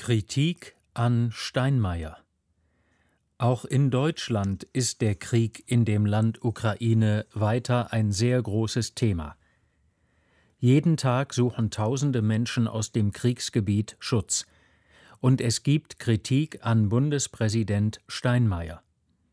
Kritik an Steinmeier. Auch in Deutschland ist der Krieg in dem Land Ukraine weiter ein sehr großes Thema. Jeden Tag suchen tausende Menschen aus dem Kriegsgebiet Schutz. Und es gibt Kritik an Bundespräsident Steinmeier.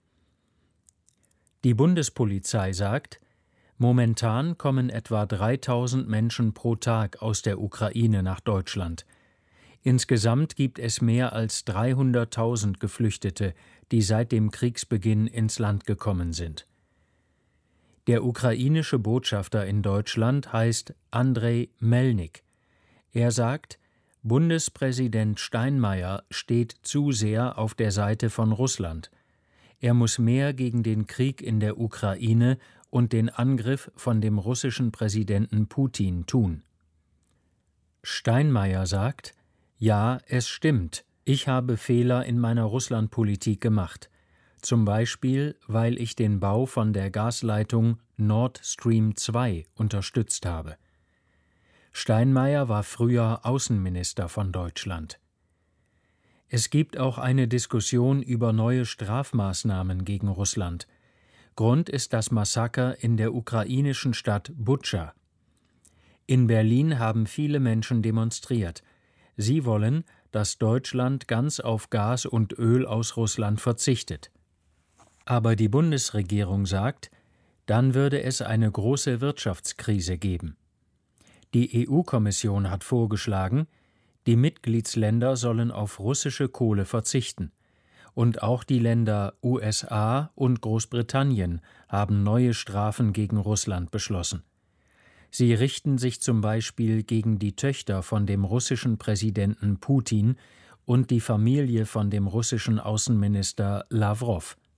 Die Bundespolizei sagt, momentan kommen etwa 3000 Menschen pro Tag aus der Ukraine nach Deutschland. Insgesamt gibt es mehr als 300.000 Geflüchtete, die seit dem Kriegsbeginn ins Land gekommen sind. Der ukrainische Botschafter in Deutschland heißt Andrei Melnik. Er sagt, Bundespräsident Steinmeier steht zu sehr auf der Seite von Russland. Er muss mehr gegen den Krieg in der Ukraine und den Angriff von dem russischen Präsidenten Putin tun. Steinmeier sagt, ja, es stimmt, ich habe Fehler in meiner Russlandpolitik gemacht. Zum Beispiel, weil ich den Bau von der Gasleitung Nord Stream 2 unterstützt habe. Steinmeier war früher Außenminister von Deutschland. Es gibt auch eine Diskussion über neue Strafmaßnahmen gegen Russland. Grund ist das Massaker in der ukrainischen Stadt Butscha. In Berlin haben viele Menschen demonstriert. Sie wollen, dass Deutschland ganz auf Gas und Öl aus Russland verzichtet. Aber die Bundesregierung sagt, dann würde es eine große Wirtschaftskrise geben. Die EU-Kommission hat vorgeschlagen, die Mitgliedsländer sollen auf russische Kohle verzichten. Und auch die Länder USA und Großbritannien haben neue Strafen gegen Russland beschlossen. Sie richten sich zum Beispiel gegen die Töchter von dem russischen Präsidenten Putin und die Familie von dem russischen Außenminister Lawrow.